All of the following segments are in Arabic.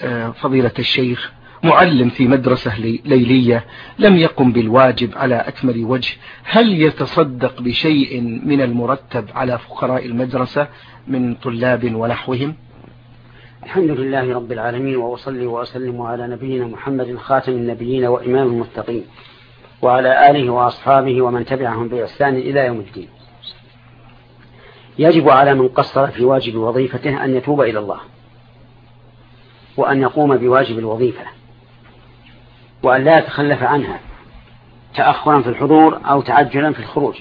فضيلة الشيخ معلم في مدرسة ليلية لم يقم بالواجب على أكمل وجه، هل يتصدق بشيء من المرتب على فقراء المدرسة من طلاب ونحوهم؟ الحمد لله رب العالمين، وأصلي وأسلم على نبينا محمد خاتم النبيين وإمام المتقين، وعلى آله وأصحابه ومن تبعهم بإحسان إلى يوم الدين. يجب على من قصر في واجب وظيفته أن يتوب إلى الله، وأن يقوم بواجب الوظيفة، وأن لا يتخلف عنها تأخرا في الحضور أو تعجلا في الخروج،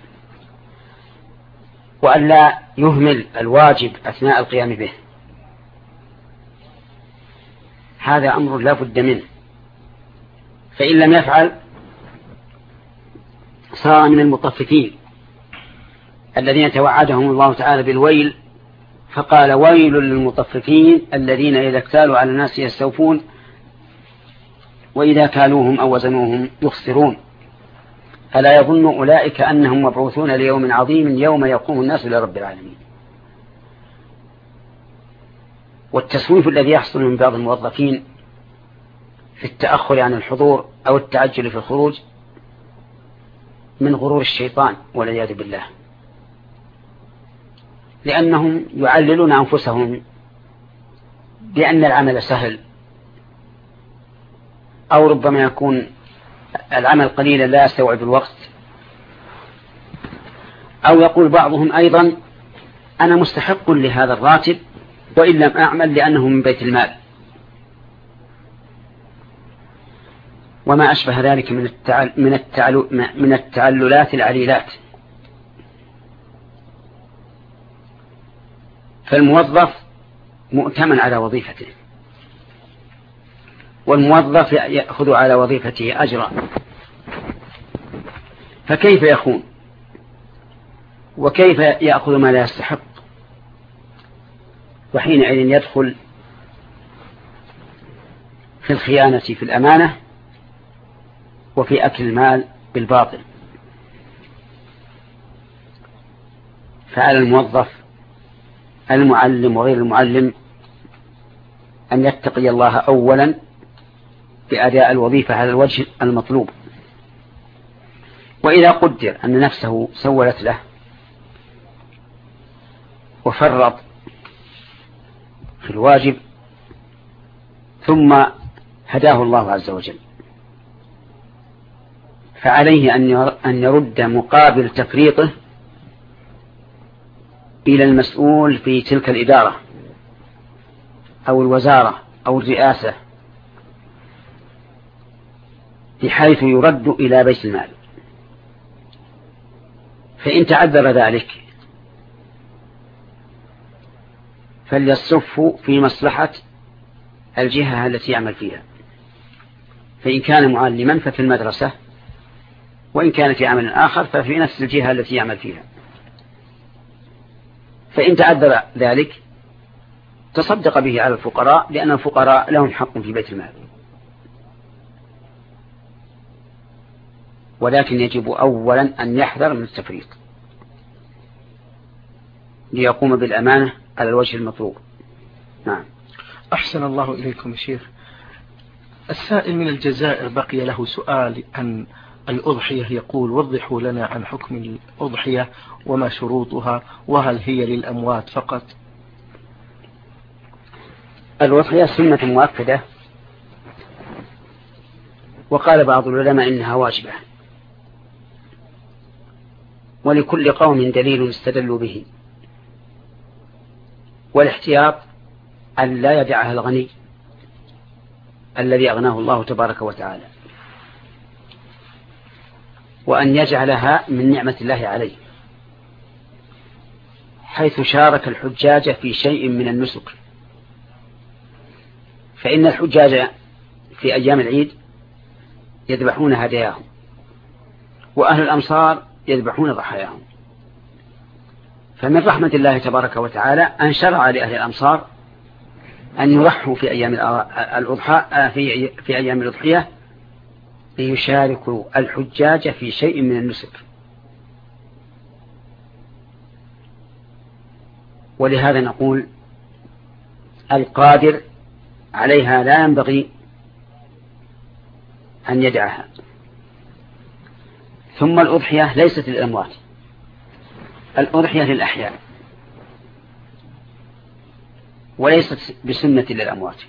وأن لا يهمل الواجب أثناء القيام به. هذا أمر لا بد منه، فإن لم يفعل صار من المطففين الذين توعدهم الله تعالى بالويل، فقال: ويل للمطففين الذين إذا اكتالوا على الناس يستوفون وإذا كالوهم أو وزنوهم يخسرون، ألا يظن أولئك أنهم مبعوثون ليوم عظيم يوم يقوم الناس لرب العالمين. والتسويف الذي يحصل من بعض الموظفين في التأخر عن الحضور أو التعجل في الخروج من غرور الشيطان والعياذ بالله، لأنهم يعللون أنفسهم بأن العمل سهل، أو ربما يكون العمل قليلا لا يستوعب الوقت، أو يقول بعضهم أيضا: أنا مستحق لهذا الراتب وإن لم أعمل لأنه من بيت المال، وما أشبه ذلك من التعللات العليلات. فالموظف مؤتمن على وظيفته، والموظف يأخذ على وظيفته أجرا، فكيف يخون؟ وكيف يأخذ ما لا يستحق؟ وحينئذ يدخل في الخيانة في الأمانة وفي أكل المال بالباطل. فعلى الموظف المعلم وغير المعلم أن يتقي الله أولا بأداء الوظيفة على الوجه المطلوب، وإذا قدر أن نفسه سولت له وفرط في الواجب ثم هداه الله عز وجل، فعليه أن يرد مقابل تفريطه إلى المسؤول في تلك الإدارة أو الوزارة أو الرئاسة، بحيث يرد إلى بيت المال. فإن تعذر ذلك فليصف في مصلحة الجهة التي يعمل فيها، فإن كان معلما ففي المدرسة، وإن كان في عمل آخر ففي نفس الجهة التي يعمل فيها. فإن تعذر ذلك تصدق به على الفقراء، لأن الفقراء لهم حق في بيت المال. ولكن يجب أولا أن يحذر من التفريط ليقوم بالأمانة على الوجه المطلوب. نعم. أحسن الله إليكم يا شيخ. السائل من الجزائر بقي له سؤال عن الأضحية، يقول: وضحوا لنا عن حكم الأضحية وما شروطها، وهل هي للأموات فقط؟ الأضحية سنة مؤكدة، وقال بعض العلماء إنها واجبة، ولكل قوم دليل استدلوا به. والاحتياط أن لا يدعها الغني الذي أغناه الله تبارك وتعالى، وأن يجعلها من نعمة الله عليه، حيث شارك الحجاج في شيء من النسك. فإن الحجاج في أيام العيد يذبحون هداياهم، وأهل الأمصار يذبحون ضحاياهم. فمن رحمة الله تبارك وتعالى أن شرع لأهل الأمصار أن يضحوا في أيام الأضحى في أيام الأضحية ليشاركوا الحجاج في شيء من النسك. ولهذا نقول: القادر عليها لا ينبغي أن يدعها. ثم الأضحية ليست للأموات، الأضحية للأحياء وليست بسنة للأموات.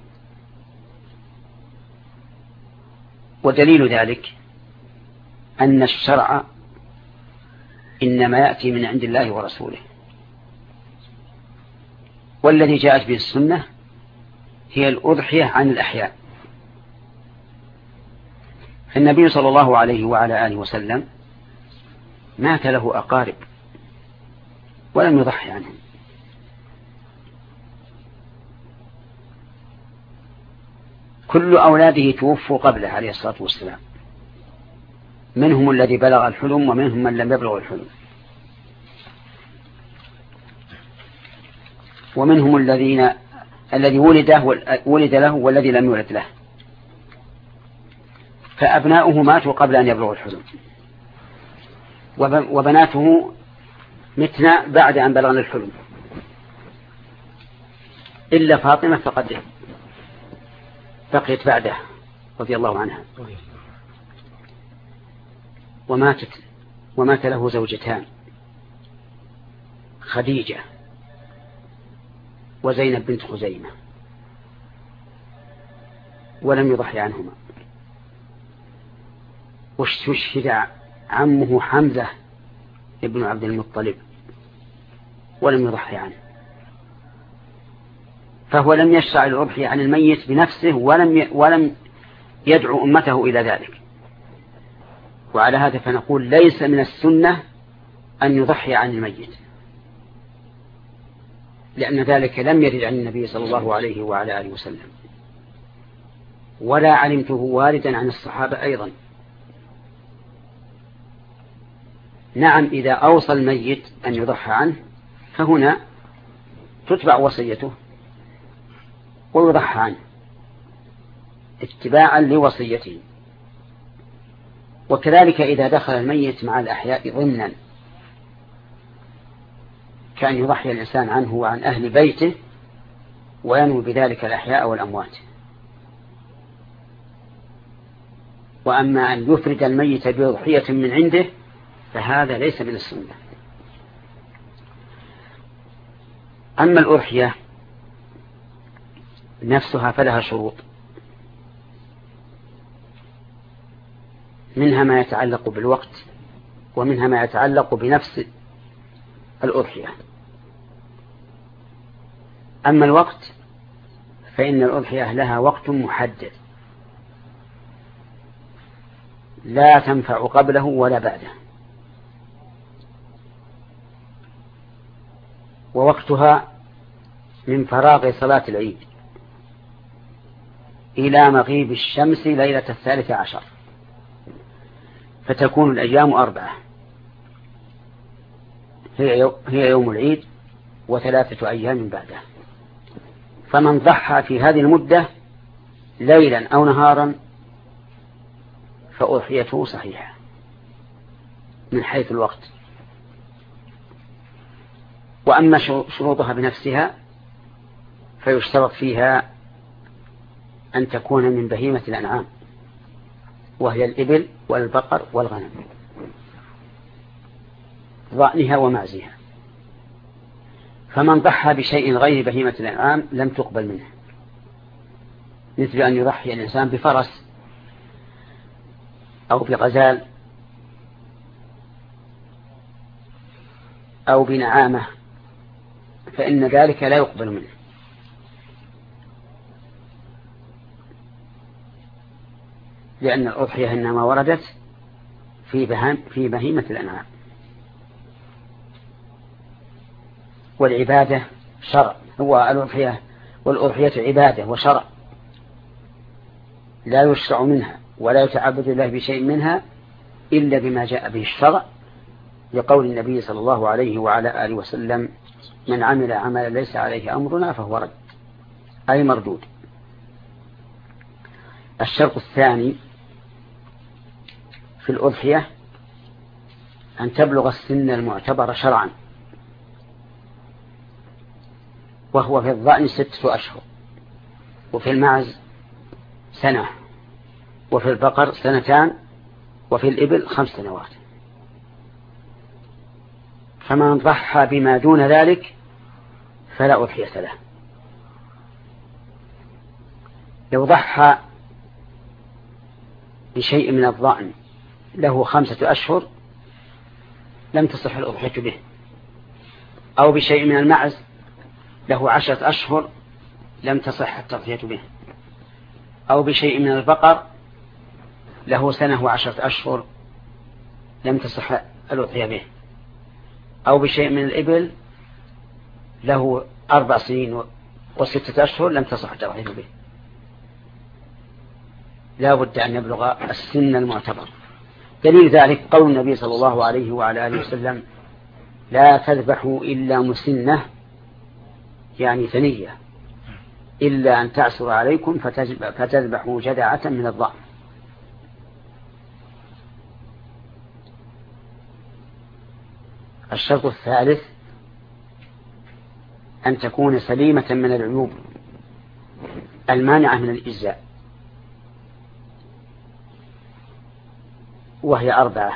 ودليل ذلك أن الشرع إنما يأتي من عند الله ورسوله، والذي جاءت به السنة هي الأضحية عن الأحياء. النبي صلى الله عليه وعلى آله وسلم مات له أقارب ولم يضحي عنهم، كل أولاده توفوا قبله عليه الصلاة والسلام، منهم الذي بلغ الحلم ومنهم من لم يبلغ الحلم، ومنهم الذي ولد له والذي لم يولد له، فأبناؤه ماتوا قبل أن يبلغوا الحلم، وبناته متنا بعد أن بلغنا الحلم، إلا فاطمة فقد بقيت بعده رضي الله عنها. ومات له زوجتان، خديجة وزينب بنت خزيمة، ولم يضحي عنهما. واستشهد عمه حمزة ابن عبد المطلب ولم يضحي عنه، فهو لم يشرع الأضحية عن الميت بنفسه ولم يدعو أمته إلى ذلك. وعلى هذا فنقول ليس من السنة أن يضحي عن الميت، لأن ذلك لم يرد عن النبي صلى الله عليه وعلى آله وسلم، ولا علمته واردا عن الصحابة أيضا. نعم، إذا أوصى الميت أن يضحى عنه فهنا تتبع وصيته ويضحى عنه اتباعا لوصيته. وكذلك إذا دخل الميت مع الأحياء ضمنا، كان يضحي الإنسان عنه وعن أهل بيته وينوي بذلك الأحياء والأموات. وأما أن يفرد الميت بضحية من عنده فهذا ليس من السنة. أما الأضحية نفسها فلها شروط، منها ما يتعلق بالوقت، ومنها ما يتعلق بنفس الأضحية. أما الوقت فإن الأضحية لها وقت محدد لا تنفع قبله ولا بعده، ووقتها من فراغ صلاة العيد إلى مغيب الشمس ليلة 13، فتكون الأيام 4، هي يوم العيد و3 أيام بعده. فمن ضحى في هذه المدة ليلا أو نهارا فأضحيته صحيحة من حيث الوقت. وأما شروطها بنفسها فيشترط فيها أن تكون من بهيمة الأنعام، وهي الإبل والبقر والغنم، ضأنها ومعزها. فمن ضحى بشيء غير بهيمة الأنعام لم تقبل منه، مثل أن يضحي الإنسان بفرس أو بغزال أو بنعامة، فإن ذلك لا يقبل منه. لأن الأضحية إنما وردت في بهيمة الأنعام. والعبادة شرع، هو الأضحية والأضحية عبادة وشرع، لا يشرع منها ولا يتعبد الله بشيء منها إلا بما جاء به الشرع، لقول النبي صلى الله عليه وعلى آله وسلم: من عمل عملا ليس عليه أمرنا فهو رد، أي مردود. الشرط الثاني في الأضحية أن تبلغ السن المعتبر شرعا، وهو في الضأن 6 أشهر، وفي المعز سنة، وفي البقر 2 وفي الإبل 5 سنوات. فمن ضحى بما دون ذلك فلا أضحية له. لو ضحى بشيء من الضأن له 5 أشهر لم تصح الأضحية به، أو بشيء من المعز له 10 أشهر لم تصح التضحية به، أو بشيء من البقر له 1 و10 أشهر لم تصح الأضحية به، أو بشيء من الإبل له 4 سنين و6 أشهر لم تصح التضحية به. لا بد أن يبلغ السن المعتبر. دليل ذلك قول النبي صلى الله عليه وعلى آله وسلم: لا تذبحوا إلا مسنة، يعني ثنية، إلا أن تعسر عليكم فتذبحوا جذعة من الضأن. الشرط الثالث أن تكون سليمة من العيوب المانعة من الإجزاء، وهي 4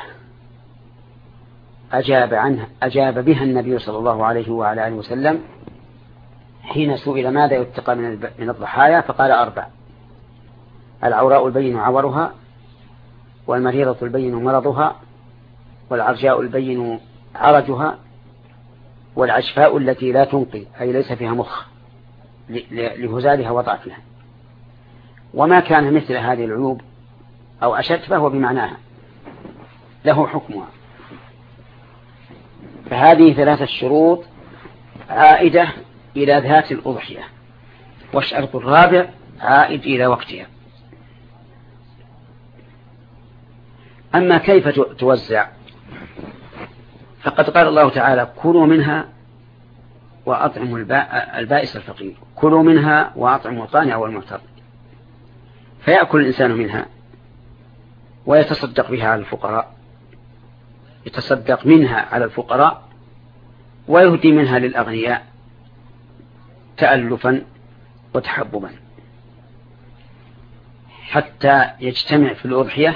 أجاب بها النبي صلى الله عليه وعلى آله وسلم حين سئل ماذا يتقى من الضحايا فقال 4: العوراء البين عورها، والمريضة البين مرضها، والعرجاء البين عرجها، والعشفاء التي لا تنقي أي ليس فيها مخ لهزالها وضعفها. وما كان مثل هذه العيوب أو أشد فهو بمعناها له حكمها. فهذه 3 شروط عائدة إلى ذات الأضحية، والشرط الرابع عائد إلى وقتها. أما كيف توزع فقد قال الله تعالى: كلوا منها وأطعموا البائس الفقير، كلوا منها وأطعموا القانع والمعتر. فيأكل الإنسان منها ويتصدق بها على الفقراء، يتصدق منها على الفقراء ويهدي منها للأغنياء تألفا وتحببا، حتى يجتمع في الأضحية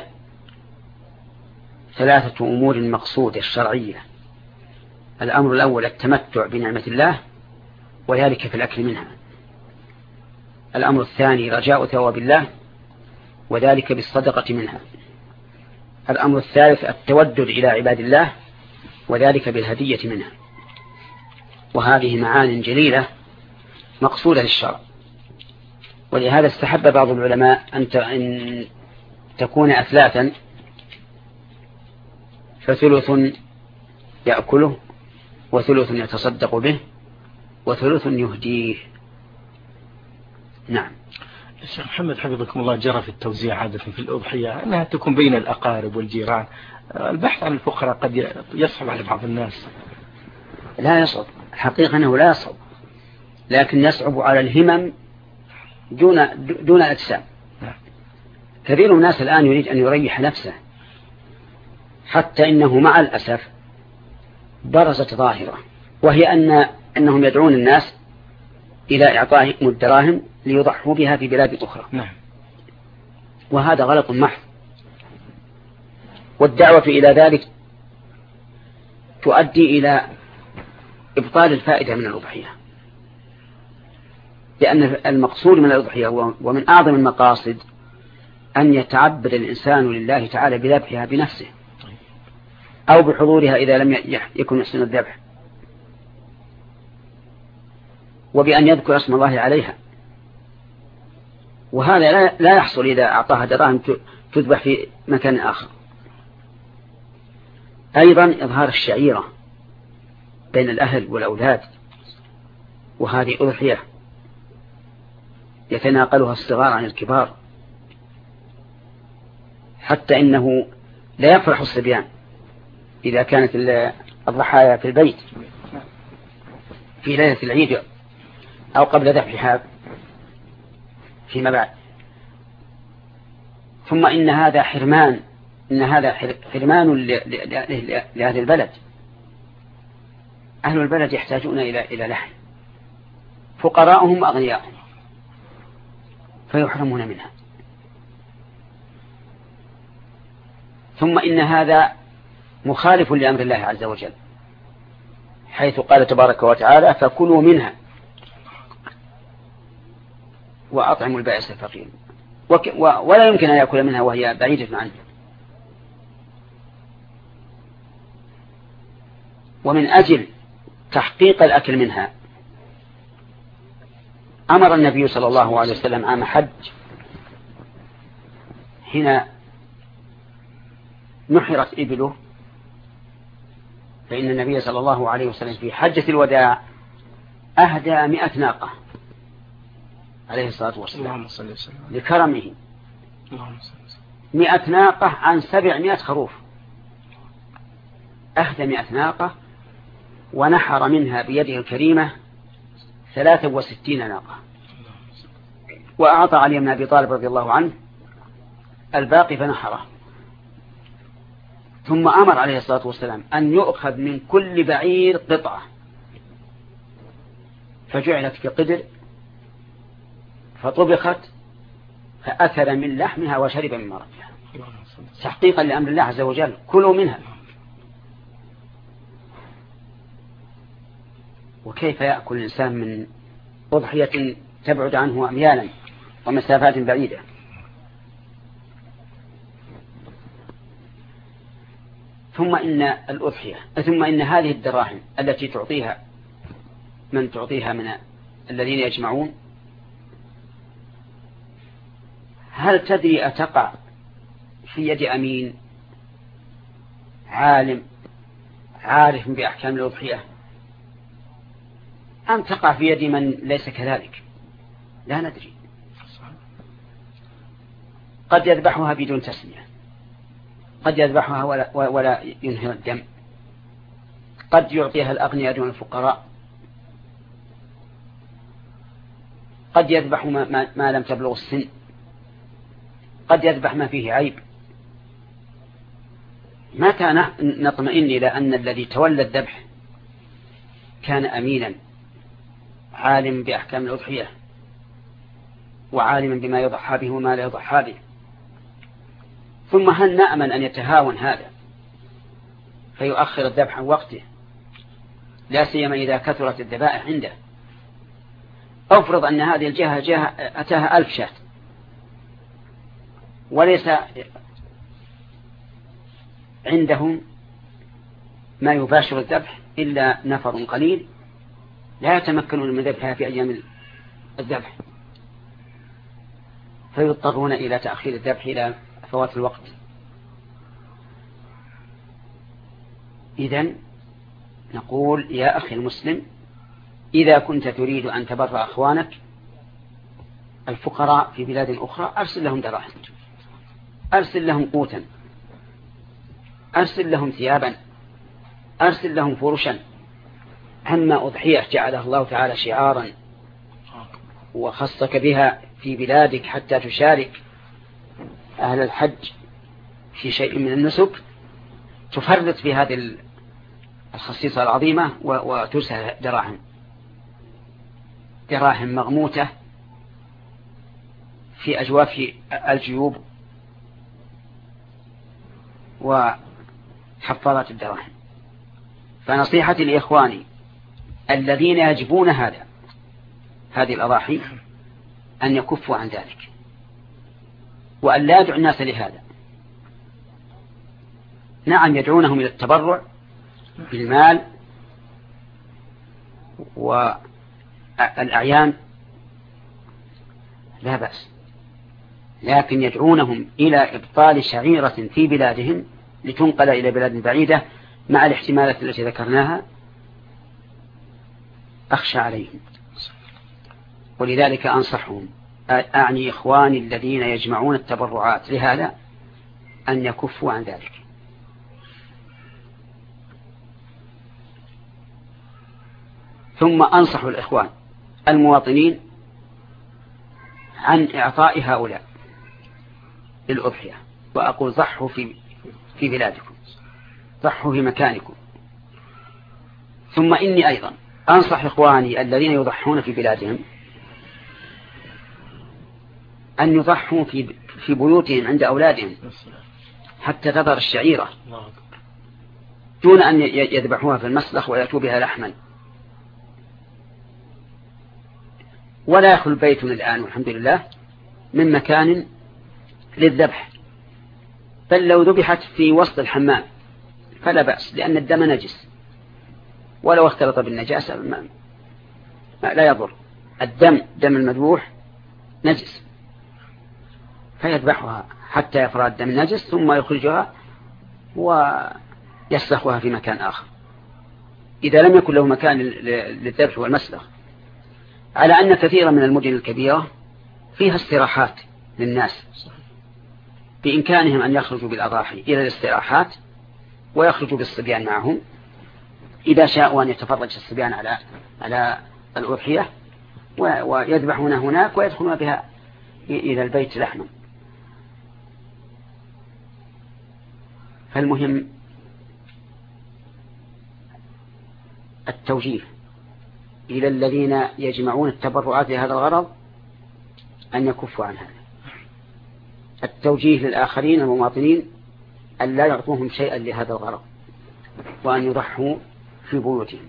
3 أمور مقصودة الشرعية. الأمر الأول التمتع بنعمة الله وذلك في الأكل منها. الأمر الثاني رجاء ثواب الله وذلك بالصدقة منها. الأمر الثالث التودد إلى عباد الله وذلك بالهدية منها. وهذه معان جليلة مقصودة للشرع، ولهذا استحب بعض العلماء أن تكون أثلاثا، فثلث يأكله، وثلث يتصدق به، وثلث يهديه. نعم. الشيخ محمد حفظكم الله، جرى في التوزيع عادة في الأضحية أنها تكون بين الأقارب والجيران. البحث عن الفقراء قد يصعب على بعض الناس. لا يصعب، الحقيقة أنه لا يصعب، لكن يصعب على الهمم دون الأجسام. كثير من الناس الآن يريد أن يريح نفسه، حتى إنه مع الأسف برزت ظاهرة، وهي أنهم يدعون الناس إلى إعطائهم الدراهم ليضحوا بها في بلاد أخرى. نعم. وهذا غلط محض، والدعوة إلى ذلك تؤدي إلى إبطال الفائدة من الأضحية، لأن المقصود من الأضحية ومن أعظم المقاصد أن يتعبد الإنسان لله تعالى بذبحها بنفسه أو بحضورها إذا لم يكن يحسن الذبح، وبأن يذكر اسم الله عليها. وهذا لا يحصل إذا أعطاها دراهم تذبح في مكان آخر. أيضا إظهار الشعيرة بين الأهل والأولاد، وهذه أضحية يتناقلها الصغار عن الكبار، حتى إنه لا يفرح الصبيان إذا كانت الضحايا في البيت في ليلة العيد أو قبل ذبحها فيما بعد. ثم إن هذا حرمان لأهل البلد. أهل البلد يحتاجون إلى لحم، فقراءهم أغنياءهم، فيحرمون منها. ثم إن هذا مخالف لأمر الله عز وجل، حيث قال تبارك وتعالى فكلوا منها وأطعموا البائس الفقير، ولا يمكن أن يأكل منها وهي بعيدة عنه. ومن أجل تحقيق الأكل منها أمر النبي صلى الله عليه وسلم عام حج حين نحرت إبله، فإن النبي صلى الله عليه وسلم في حجة الوداع أهدى 100 ناقة عليه الصلاة والسلام لكرمه، 100 ناقة عن 700 خروف، أهدى 100 ناقة ونحر منها بيده الكريمة 63 ناقة، وأعطى علي بن أبي طالب رضي الله عنه الباقي فنحره. ثم أمر عليه الصلاة والسلام أن يؤخذ من كل بعير قطعة، فجعلت في قدر فطبخت فأكل من لحمها وشرب من مرقها، تحقيقا لأمر الله عز وجل كلوا منها. وكيف يأكل الإنسان من أضحية تبعد عنه أميالا ومسافات بعيدة؟ ثم إن هذه الدراهم التي تعطيها من الذين يجمعون، هل تدري أتقع في يد أمين عالم عارف بأحكام الأضحية أم تقع في يد من ليس كذلك؟ لا ندري. قد يذبحها بدون تسمية، قد يذبحها ولا ينهر الدم، قد يعطيها الأغنياء دون الفقراء، قد يذبح ما لم تبلغ السن، قد يذبح ما فيه عيب. متى نطمئن إلى أن الذي تولى الذبح كان أمينا عالم بأحكام الأضحية وعالما بما يضحى به وما لا يضحى به؟ ثم هل نأمن أن يتهاون هذا فيؤخر الذبح عن وقته، لا سيما إذا كثرت الذبائح عنده؟ أفرض أن هذه الجهة أتاها 1000 شاة وليس عندهم ما يباشر الذبح إلا نفر قليل لا يتمكنون من ذبحها في أيام الذبح، فيضطرون إلى تأخير الذبح إلى فوات الوقت. إذن نقول يا أخي المسلم، إذا كنت تريد أن تبر أخوانك الفقراء في بلاد أخرى أرسل لهم دراهم، أرسل لهم قوتا، أرسل لهم ثيابا، أرسل لهم فرشا. أما أضحية جعلها الله تعالى شعارا وخصك بها في بلادك حتى تشارك أهل الحج في شيء من النسك، تفرط في هذه الخصيصة العظيمة وترسل دراهم مغموتة في أجواف الجيوب وحفاظات الدراهم. فنصيحتي لإخواني الذين يجبون هذه الأضاحي أن يكفوا عن ذلك، وأن لا يدعو الناس لهذا. نعم يدعونهم إلى التبرع بالمال والأعيان لا بأس، لكن يدعونهم إلى إبطال شعيرة في بلادهم لتنقل إلى بلاد بعيدة مع الاحتمالات التي ذكرناها، أخشى عليهم. ولذلك أنصحهم، أعني إخواني الذين يجمعون التبرعات لهذا، أن يكفوا عن ذلك. ثم أنصح الإخوان المواطنين عن إعطاء هؤلاء الأضحية، وأقول ضحوا في بلادكم، ضحوا في مكانكم. ثم إني أيضا أنصح إخواني الذين يضحون في بلادهم أن يضحوا في بيوتهم عند أولادهم حتى تظهر الشعيرة دون أن يذبحوها في المسلخ ويأتوا بها لحما. ولا يخلو البيت الآن والحمد لله من مكان للذبح، بل لو ذبحت في وسط الحمام فلا بأس، لأن الدم نجس، ولو اختلط بالنجاسة لا يضر. دم المذبوح نجس، فيذبحها حتى يفرغ الدم النجس ثم يخرجها ويسلخها في مكان آخر إذا لم يكن له مكان للذبح والمسلخ. على أن كثيرا من المدن الكبيرة فيها استراحات للناس، بإمكانهم أن يخرجوا بالأضاحي إلى الاستراحات ويخرجوا بالصبيان معهم إذا شاءوا أن يتفرج الصبيان على الأضحية ويذبحون هناك ويدخلون بها إلى البيت لحما. فالمهم التوجيه إلى الذين يجمعون التبرعات لهذا الغرض أن يكفوا عن هذا. التوجيه للآخرين المواطنين أن لا يعطوهم شيئا لهذا الغرض، وأن يضحوا في بيوتهم،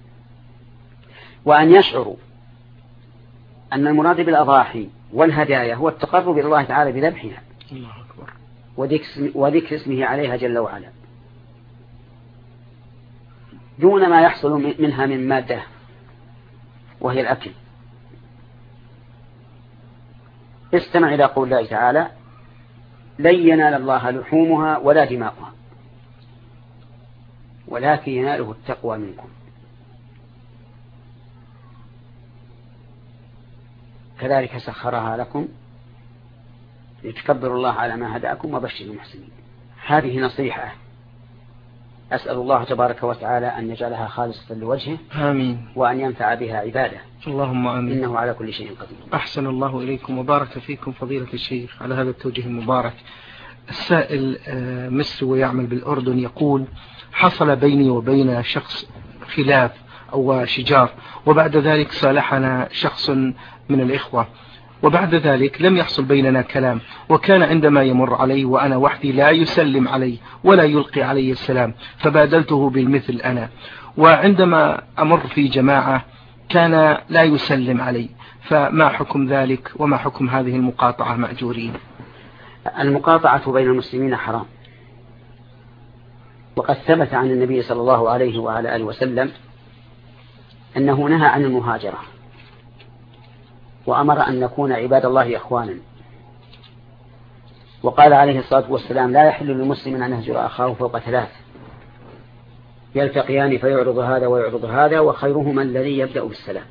وأن يشعروا أن المراد بالأضاحي والهدايا هو التقرب إلى الله تعالى بذبحها وذكر اسمه عليها جل وعلا، دون ما يحصل منها من مادة وهي الأكل. استمع إلى قول الله تعالى: لن ينال الله لحومها ولا دماؤها ولكن يناله التقوى منكم. كذلك سخرها لكم لتكبروا الله على ما هداكم وبشر المحسنين. هذه نصيحة أسأل الله تبارك وتعالى أن يجعلها خالصة لوجهه. آمين. وأن ينفع بها عباده. اللهم آمين. إنه على كل شيء قدير. أحسن الله إليكم وبارك فيكم فضيلة الشيخ على هذا التوجيه المبارك. السائل مصري ويعمل بالأردن يقول: حصل بيني وبين شخص خلاف أو شجار، وبعد ذلك صالحنا شخص من الإخوة، وبعد ذلك لم يحصل بيننا كلام، وكان عندما يمر علي وأنا وحدي لا يسلم علي ولا يلقي علي السلام، فبادلته بالمثل أنا، وعندما أمر في جماعة كان لا يسلم علي، فما حكم ذلك وما حكم هذه المقاطعة مأجورين؟ المقاطعة بين المسلمين حرام، وقد ثبت عن النبي صلى الله عليه وعلى آله وسلم أنه نهى عن المهاجرة، وأمر أن نكون عباد الله إخوانا، وقال عليه الصلاة والسلام: لا يحل للمسلم أن يهجر أخاه فوق 3، يلتقيان فيعرض هذا ويعرض هذا، وخيرهما الذي يبدأ بالسلام.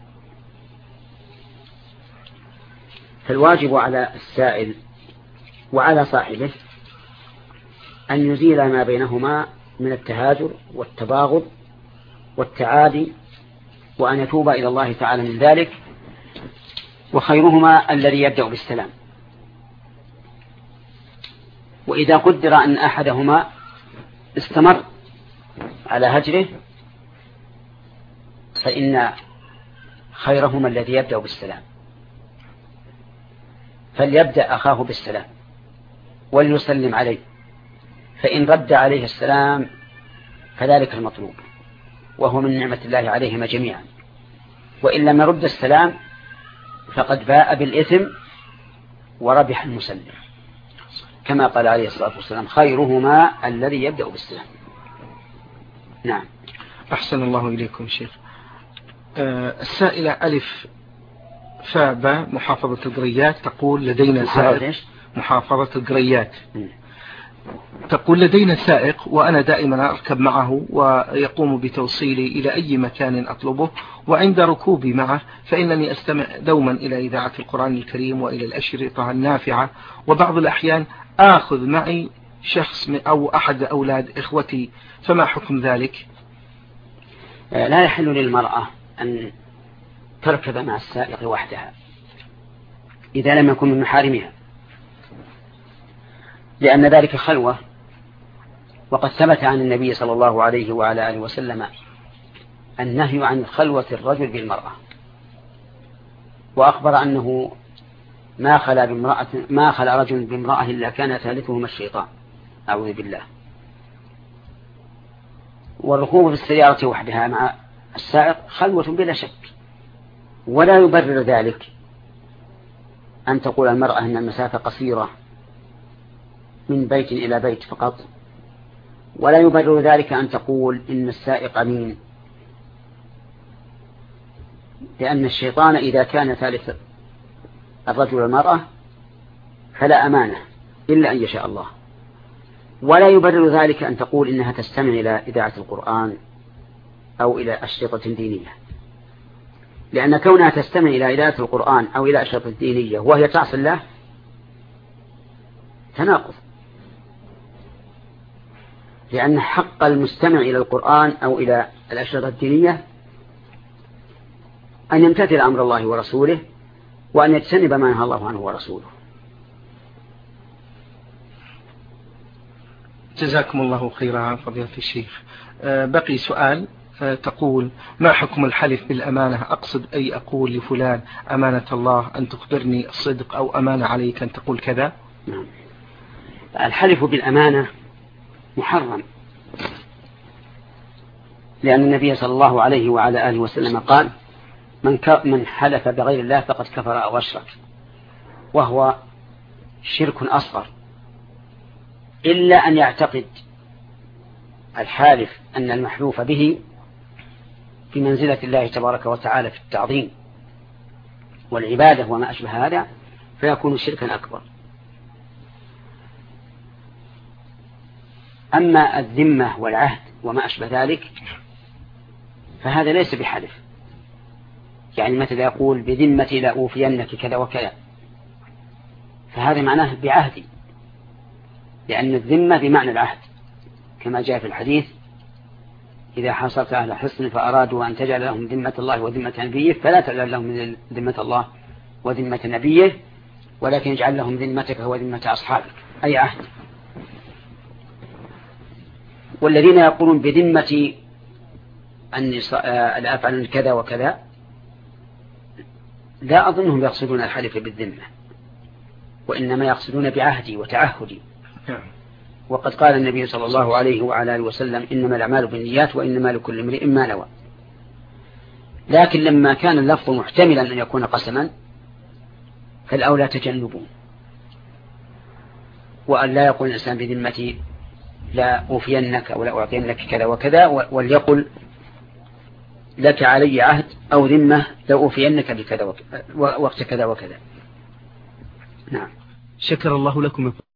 فالواجب على السائل وعلى صاحبه أن يزيل ما بينهما من التهاجر والتباغض والتعادي، وأن يتوب إلى الله تعالى من ذلك، وخيرهما الذي يبدأ بالسلام. وإذا قدر أن أحدهما استمر على هجره فإن خيرهما الذي يبدأ بالسلام، فليبدأ أخاه بالسلام وليسلم عليه، فإن رد عليه السلام فذلك المطلوب، وهو من نعمة الله عليهما جميعا، وإن لم يرد السلام فقد باء بالإثم وربح المسلم، كما قال عليه الصلاة والسلام: خيرهما الذي يبدأ بالسلام. نعم. أحسن الله إليكم شيخ. السائلة ألف فابا محافظة القريات تقول: لدينا سائق. محافظة القريات. تقول: لدينا سائق وأنا دائما أركب معه ويقوم بتوصيلي إلى أي مكان أطلبه، وعند ركوبي معه فإنني أستمع دوما إلى إذاعة القرآن الكريم وإلى الأشرطة النافعة، وبعض الأحيان آخذ معي شخص أو أحد أولاد إخوتي، فما حكم ذلك؟ لا يحل للمرأة أن تركب مع السائق وحدها إذا لم يكن من محارمها، لأن ذلك خلوة، وقد ثبت عن النبي صلى الله عليه وعلى آله وسلم النهي عن خلوة الرجل بالمرأة، وأخبر أنه ما خلا رجل بامرأة إلا كان ثالثهما الشيطان، أعوذ بالله. والركوب في السيارة وحدها مع السائق خلوة بلا شك، ولا يبرر ذلك أن تقول المرأة أن المسافة قصيرة من بيت إلى بيت فقط، ولا يبرر ذلك أن تقول إن السائق أمين، لأن الشيطان إذا كان ثالث الرجل والمرأة فلا أمانة إلا أن يشاء الله. ولا يبرر ذلك أن تقول إنها تستمع إلى إذاعة القرآن أو إلى أشرطة دينية، لأن كونها تستمع إلى إذاعة القرآن أو إلى أشرطة دينية وهي تعصي الله تناقض، لأن حق المستمع إلى القرآن أو إلى الأشرطة الدينية أن يمتثل أمر الله ورسوله وأن يتجنب ما نهى الله عنه ورسوله. جزاكم الله خيرا فضيلة الشيخ. بقي سؤال، تقول: ما حكم الحلف بالأمانة؟ أقصد أي أقول لفلان أمانة الله أن تخبرني الصدق، أو أمانة عليك أن تقول كذا. نعم. الحلف بالأمانة محرم، لأن النبي صلى الله عليه وعلى آله وسلم قال: من حلف بغير الله فقد كفر أو أشرك، وهو شرك أصغر، إلا أن يعتقد الحالف أن المحلوف به بمنزلة الله تبارك وتعالى في التعظيم والعبادة وما أشبه هذا، فيكون شركا أكبر. أما الذمة والعهد وما أشبه ذلك فهذا ليس بحلف، يعني مثل يقول: بذمتي لا أوفينك كذا وكذا، فهذا معناه بعهدي، لأن الذمة بمعنى العهد، كما جاء في الحديث: إذا حاصرت أهل حصن فأرادوا أن تجعل لهم ذمة الله وذمة نبيه فلا تجعل لهم من ذمة الله وذمة نبيه، ولكن اجعل لهم ذمتك وذمة أصحابك، أي عهد. والذين يقولون بذمة أن أفعل كذا وكذا لا أظنهم يقصدون الحلف بالذمة، وإنما يقصدون بعهدي وتعهدي. وقد قال النبي صلى الله عليه وعلى آله وسلم: إنما الأعمال بالنيات وإنما لكل امرئ ما نوى. لكن لما كان اللفظ محتملا أن يكون قسما فالأولى تجنبه، وأن لا يقول الإنسان بذمتي لا أوفينك أو لا أعطينك كذا وكذا، وليقل لك علي عهد أو ذمة لا أوفينك بكذا وقت كذا وكذا. نعم. شكر الله لكم.